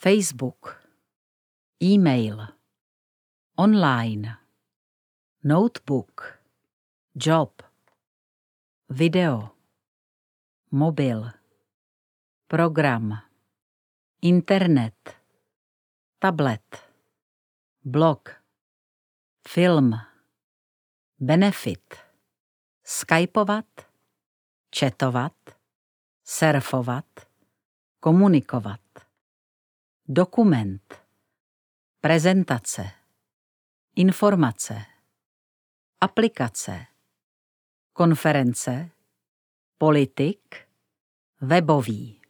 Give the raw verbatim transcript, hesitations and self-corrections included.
Facebook, e-mail, online, notebook, job, video, mobil, program, internet, tablet, blog, film, benefit, skypovat, chatovat, surfovat, komunikovat, dokument, prezentace, informace, aplikace, konference, politik, webový.